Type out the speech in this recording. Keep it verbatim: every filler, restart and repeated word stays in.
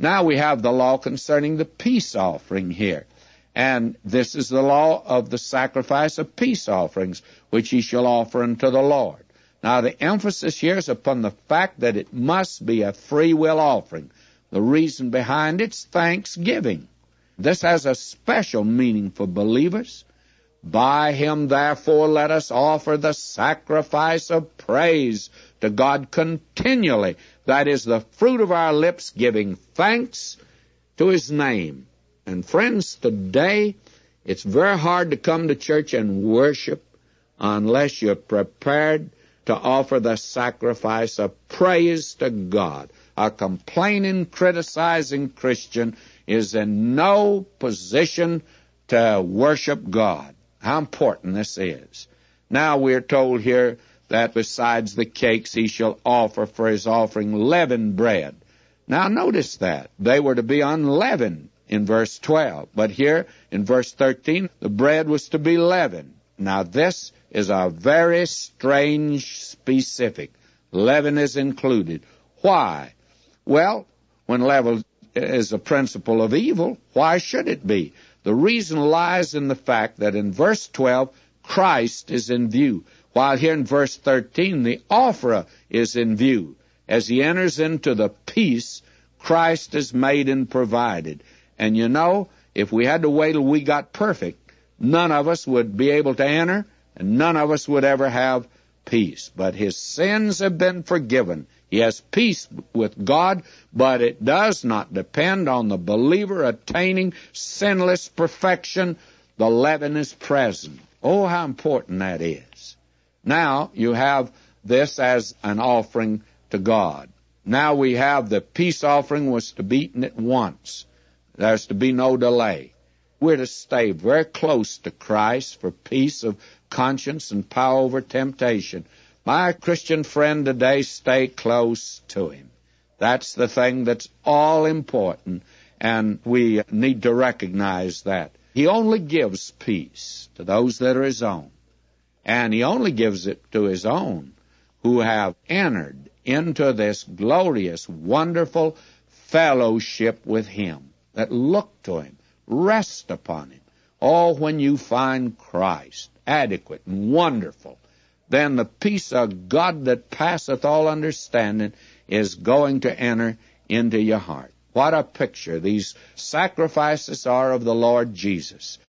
Now we have the law concerning the peace offering here. And this is the law of the sacrifice of peace offerings, which ye shall offer unto the Lord. Now the emphasis here is upon the fact that it must be a free will offering. The reason behind it's thanksgiving. This has a special meaning for believers. By him, therefore, let us offer the sacrifice of praise to God continually. That is the fruit of our lips, giving thanks to his name. And friends, today it's very hard to come to church and worship unless you're prepared to offer the sacrifice of praise to God. A complaining, criticizing Christian is in no position to worship God. How important this is. Now we're told here that besides the cakes he shall offer for his offering leavened bread. Now notice that. They were to be unleavened in verse twelve. But here in verse thirteen, the bread was to be leavened. Now this is a very strange specific. Leaven is included. Why? Well, when leaven is a principle of evil, why should it be? The reason lies in the fact that in verse twelve, Christ is in view, while here in verse thirteen, the offerer is in view. As he enters into the peace, Christ is made and provided. And you know, if we had to wait till we got perfect, none of us would be able to enter, and none of us would ever have peace. But his sins have been forgiven. He has peace with God, but it does not depend on the believer attaining sinless perfection. The leaven is present. Oh, how important that is. Now you have this as an offering to God. Now we have the peace offering was to be eaten at once. There's to be no delay. We're to stay very close to Christ for peace of conscience and power over temptation. My Christian friend today, stay close to him. That's the thing that's all important, and we need to recognize that. He only gives peace to those that are his own, and he only gives it to his own who have entered into this glorious, wonderful fellowship with him, that look to him, rest upon him. Oh, when you find Christ adequate and wonderful, then the peace of God that passeth all understanding is going to enter into your heart. What a picture these sacrifices are of the Lord Jesus.